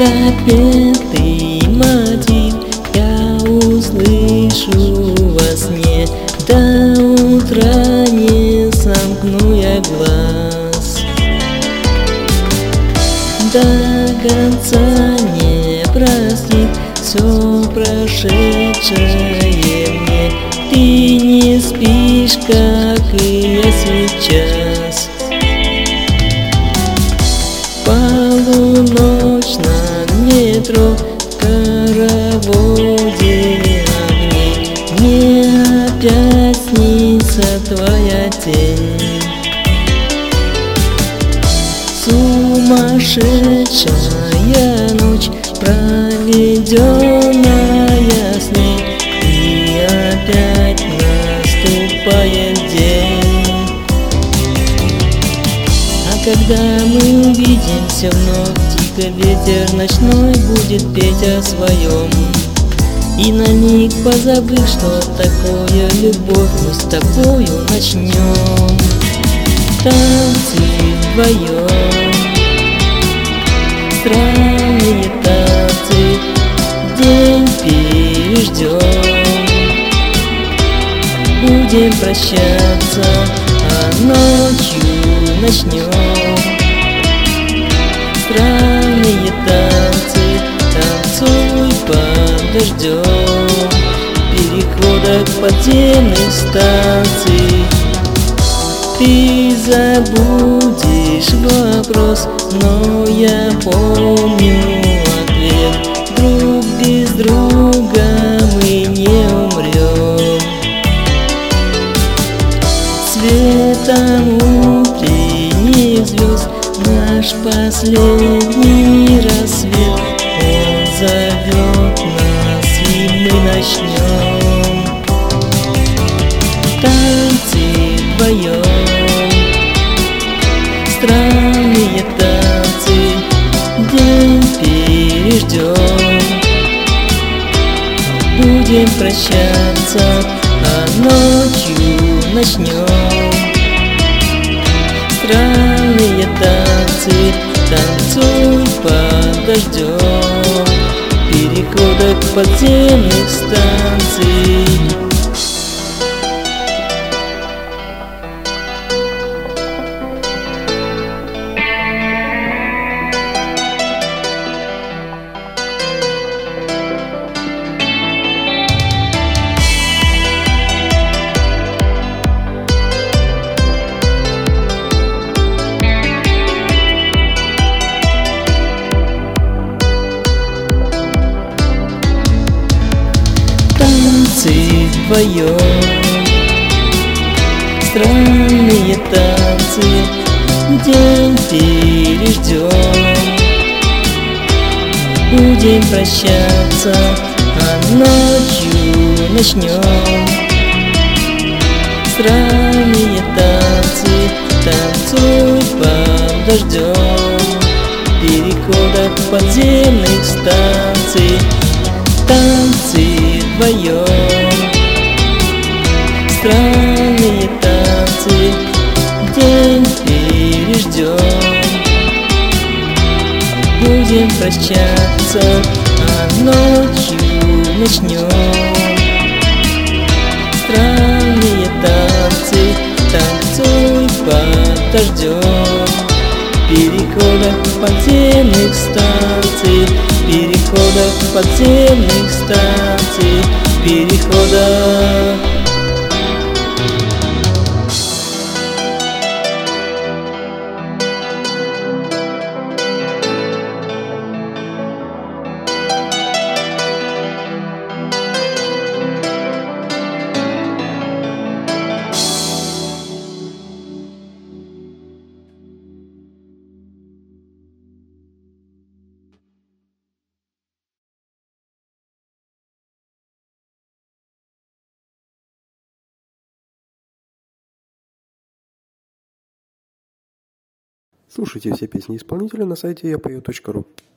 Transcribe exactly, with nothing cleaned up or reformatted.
запетый мотив я услышу во сне. До утра не сомкну я глаз, до конца не простит все прошедшее мне. Ты не спишь, как и я сейчас. Полуночь над метро, в хороводе огней. Мне опять снится твоя тень. Сумасшедшая ночь, проведенная с ней, и опять наступает день. А когда мы увидимся вновь, тихо ветер ночной будет петь о своем. И на миг позабыв, что такое любовь, мы с тобою начнем танцы вдвоем. Странные танцы, день переждем. Будем прощаться, а ночью начнем странные танцы. Танцуй под дождем, перехода к подземных станций. Ты забудешь вопрос, но я помню ответ. Друг без друга мы не умрем. Светом утренних звезд наш последний рассвет. Он зовет нас, и мы начнем танцы вдвоем. Странные танцы, день переждем. Будем прощаться, а ночью начнем странные танцы. Танцуй под дождем, перехода к подземных станций. Танцы вдвоем, странные танцы, день переждем. Будем прощаться, а ночью начнем странные танцы. Танцуй под дождем, перехода к подземных станций. Танцы вдвоем, странные танцы, день переждем. Будем прощаться, а ночью начнем странные танцы. Танцуй под дождем, перехода к подземных станций. Перехода к подземных станций. Перехода. Слушайте все песни исполнителя на сайте я пою точка ру.